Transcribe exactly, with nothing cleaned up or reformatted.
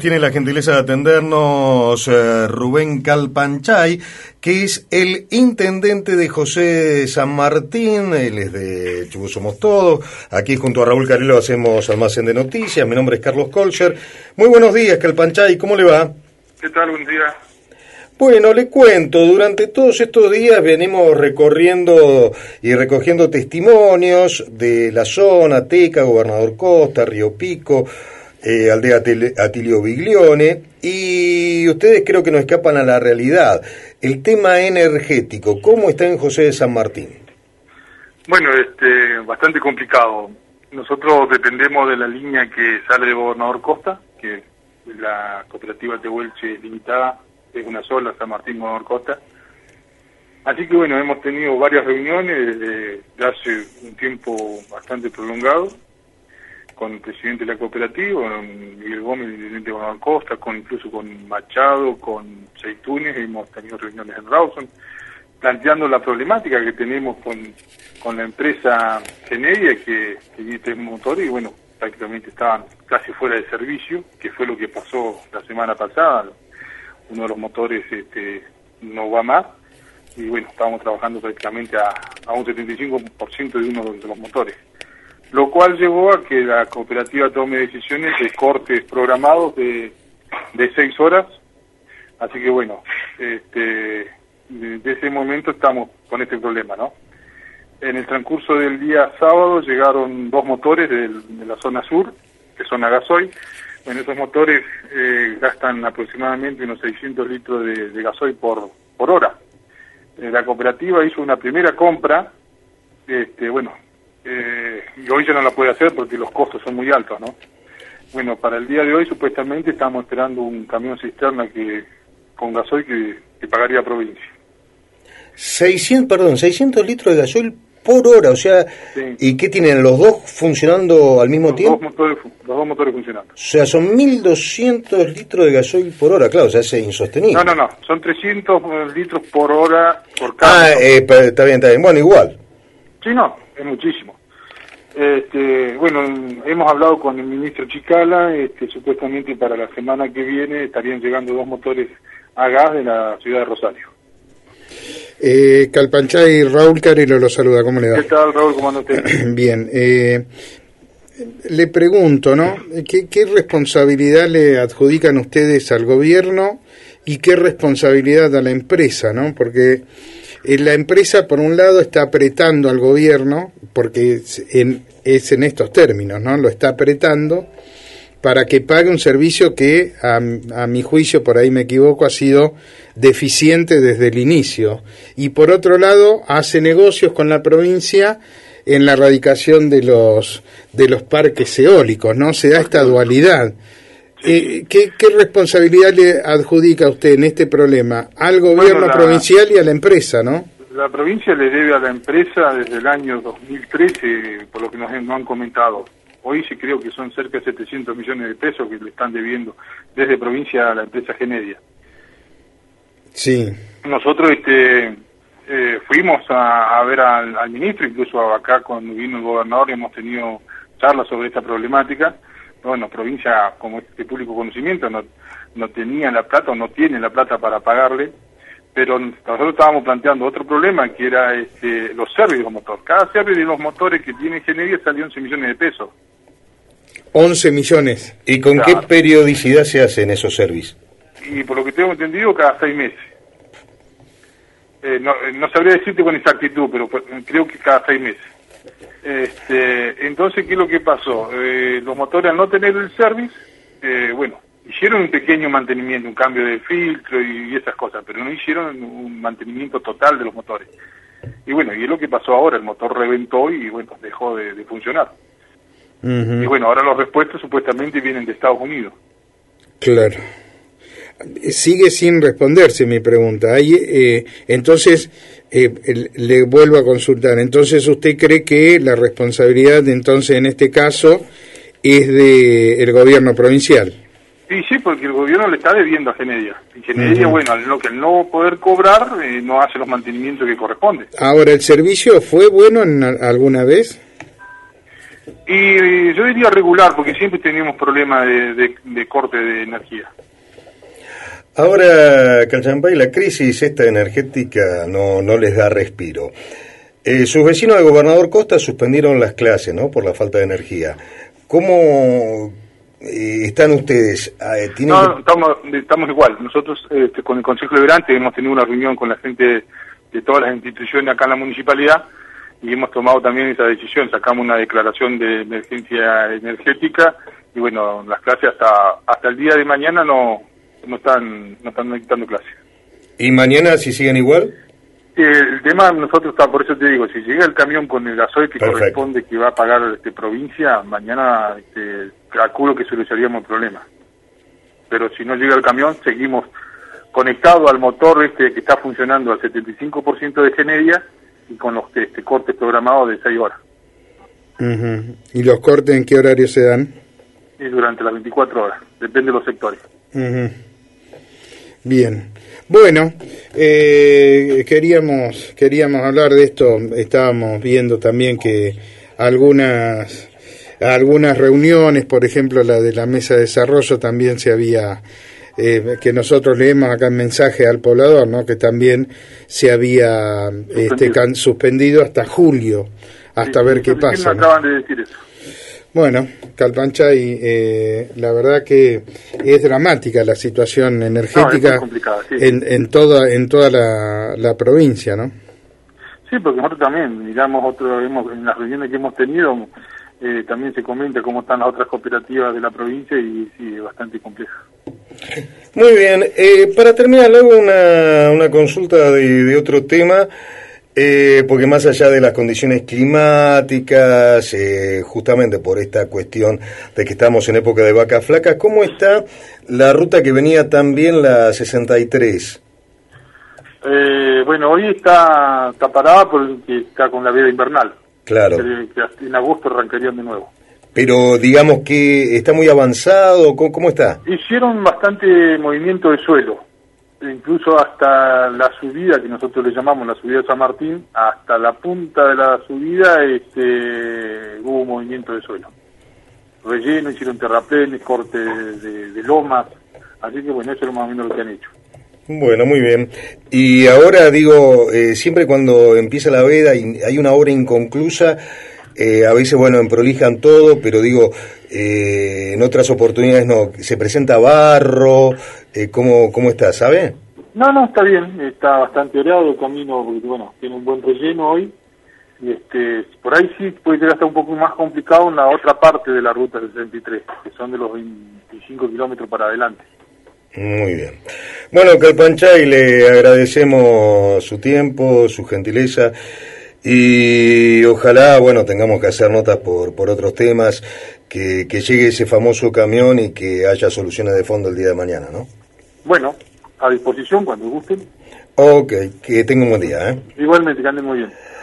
tiene la gentileza de atendernos eh, Rubén Calpanchay, que es el intendente de José San Martín. Él es de Chubut Somos Todos. Aquí junto a Raúl Carelo hacemos Almacén de Noticias. Mi nombre es Carlos Kolcher. Muy buenos días, Calpanchay, ¿cómo le va? ¿Qué tal? Buen día. Bueno, le cuento, durante todos estos días venimos recorriendo y recogiendo testimonios de la zona, Teca, Gobernador Costa, Río Pico, eh, Aldea Atilio Biglione, y ustedes creo que no escapan a la realidad. El tema energético, ¿cómo está en José de San Martín? Bueno, este, bastante complicado. Nosotros dependemos de la línea que sale de Gobernador Costa, que la cooperativa Tehuelche Limitada, es una sola, San Martín, Gobernador Costa. Así que bueno, hemos tenido varias reuniones desde hace un tiempo bastante prolongado con el presidente de la cooperativa, con Miguel Gómez, el presidente de Gobernador Costa, con incluso con Machado, con Seitunes. Hemos tenido reuniones en Rawson, planteando la problemática que tenemos con, con la empresa Genedia, que tiene tres motores y bueno, prácticamente estaban casi fuera de servicio, que fue lo que pasó la semana pasada. Uno de los motores este, no va más, y bueno, estábamos trabajando prácticamente a, a un setenta y cinco por ciento de uno de los motores, lo cual llevó a que la cooperativa tome decisiones de cortes programados de, de seis horas, así que bueno, este, desde ese momento estamos con este problema, ¿no? En el transcurso del día sábado llegaron dos motores del, de la zona sur, que son a gasoil. Bueno, esos motores eh, gastan aproximadamente unos seiscientos litros de, de gasoil por, por hora. Eh, la cooperativa hizo una primera compra, este, bueno, eh, y hoy ya no la puede hacer porque los costos son muy altos, ¿no? Bueno, para el día de hoy supuestamente estamos esperando un camión cisterna que con gasoil que, que pagaría provincia. seiscientos, perdón, seiscientos litros de gasoil por hora, o sea, sí. ¿Y qué tienen, los dos funcionando al mismo los tiempo? Dos motores, los dos motores funcionando. O sea, son mil doscientos litros de gasoil por hora, claro, o sea, es insostenible. No, no, no, son trescientos litros por hora por cada. Ah, eh, está bien, está bien, bueno, igual. Sí, no, es muchísimo. Este, bueno, hemos hablado con el ministro Chicala, este, supuestamente para la semana que viene estarían llegando dos motores a gas de la ciudad de Rosario. Eh, Calpanchay, Raúl Carelo lo saluda, ¿cómo le va? ¿Qué tal, Raúl? ¿Cómo anda usted? Bien, eh, le pregunto, ¿no? ¿Qué, ¿Qué responsabilidad le adjudican ustedes al gobierno y qué responsabilidad a la empresa, ¿no? Porque eh, la empresa, por un lado, está apretando al gobierno, porque es en, es en estos términos, ¿no? Lo está apretando para que pague un servicio que, a, a mi juicio, por ahí me equivoco, ha sido deficiente desde el inicio. Y por otro lado, hace negocios con la provincia en la erradicación de los de los parques eólicos, ¿no? Se da esta dualidad. Eh, ¿qué, ¿Qué responsabilidad le adjudica usted en este problema al gobierno bueno, la, provincial y a la empresa, no? La provincia le debe a la empresa desde el año dos mil trece, por lo que nos, nos han comentado. Hoy sí creo que son cerca de setecientos millones de pesos que le están debiendo desde provincia a la empresa Genedia. Sí. Nosotros este, eh, fuimos a, a ver al, al ministro, incluso acá cuando vino el gobernador hemos tenido charlas sobre esta problemática. Bueno, provincia, como es de público conocimiento, no, no tenía la plata o no tiene la plata para pagarle, pero nosotros estábamos planteando otro problema que era este, los servicios de los motores. Cada servicio de los motores que tiene Genedia salió once millones de pesos. once millones. ¿Y con claro. qué periodicidad se hacen esos servicios? Y por lo que tengo entendido, cada seis meses. Eh, no, no sabría decirte con exactitud, pero creo que cada seis meses. Este, entonces, ¿qué es lo que pasó? Eh, los motores, al no tener el service, eh, bueno, hicieron un pequeño mantenimiento, un cambio de filtro y, y esas cosas, pero no hicieron un mantenimiento total de los motores. Y bueno, y es lo que pasó ahora, el motor reventó y bueno, dejó de, de funcionar. Uh-huh. Y bueno, ahora los repuestos supuestamente vienen de Estados Unidos. Claro. Sigue sin responderse mi pregunta. Ahí, eh, entonces, eh, le vuelvo a consultar. Entonces, ¿usted cree que la responsabilidad, entonces, en este caso, es de el gobierno provincial? Sí, sí, porque el gobierno le está debiendo a Genedia. Y Genedia, uh-huh. bueno, al no, que al no poder cobrar, eh, no hace los mantenimientos que corresponden. Ahora, ¿el servicio fue bueno en alguna vez? Y yo diría regular, porque siempre teníamos problemas de, de, de corte de energía. Ahora, Calchampay, la crisis esta energética no, no les da respiro. Eh, sus vecinos de Gobernador Costa suspendieron las clases, ¿no?, por la falta de energía. ¿Cómo eh, están ustedes? Eh, ¿tienen no, que... estamos, estamos igual. Nosotros este, con el Consejo Deliberante hemos tenido una reunión con la gente de todas las instituciones acá en la municipalidad y hemos tomado también esa decisión. Sacamos una declaración de emergencia energética y bueno, las clases hasta hasta el día de mañana no no están no están dictando clases. ¿Y mañana si siguen igual? El tema nosotros está, por eso te digo, si llega el camión con el gasoil que Perfecto. corresponde que va a pagar este, provincia, mañana este, calculo que solucionaríamos el problema. Pero si no llega el camión, seguimos conectados al motor este que está funcionando al setenta y cinco por ciento de Generia y con los este, cortes programados de seis horas. Uh-huh. ¿Y los cortes en qué horario se dan? Y durante las veinticuatro horas, depende de los sectores. Uh-huh. Bien. Bueno, eh, queríamos queríamos hablar de esto. Estábamos viendo también que algunas algunas reuniones, por ejemplo la de la mesa de desarrollo, también se había eh, que nosotros leemos acá en mensaje al poblador, ¿no?, que también se había suspendido, este, can, suspendido hasta julio, hasta sí, ver qué pasa. Me acaban de decir eso. Bueno, Calpanchay, eh, la verdad que es dramática la situación energética no, sí. en, en toda en toda la, la provincia, ¿no? Sí, porque nosotros también miramos otro, hemos, en las reuniones que hemos tenido, eh, también se comenta cómo están las otras cooperativas de la provincia y sí, es bastante compleja. Muy bien, eh, para terminar luego una, una consulta de, de otro tema. Eh, porque más allá de las condiciones climáticas, eh, justamente por esta cuestión de que estamos en época de vacas flacas, ¿cómo está la ruta que venía también la sesenta y tres? Eh, bueno, hoy está, está parada porque está con la veda invernal. Claro. Que, que en agosto arrancarían de nuevo. Pero digamos que está muy avanzado, ¿cómo, cómo está? Hicieron bastante movimiento de suelo. Incluso hasta la subida, que nosotros le llamamos la subida de San Martín, hasta la punta de la subida este, hubo movimiento de suelo. Relleno, hicieron terraplenes, corte de, de, de lomas, así que bueno, eso es más o menos lo que han hecho. Bueno, muy bien. Y ahora digo, eh, siempre cuando empieza la veda y hay una obra inconclusa, eh, a veces, bueno, emprolijan todo, pero digo, eh, en otras oportunidades no, se presenta barro, eh, ¿cómo, cómo está, sabe? No, no, está bien, está bastante oreado el camino, porque bueno, tiene un buen relleno hoy, y este, por ahí sí puede llegar hasta un poco más complicado en la otra parte de la ruta sesenta y tres, que son de los veinticinco kilómetros para adelante. Muy bien. Bueno, Calpanchay, le agradecemos su tiempo, su gentileza, y ojalá, bueno, tengamos que hacer notas por, por otros temas, que, que llegue ese famoso camión y que haya soluciones de fondo el día de mañana, ¿no? Bueno, a disposición cuando gusten. Ok, que tenga un buen día, ¿eh? Igualmente, que anden muy bien.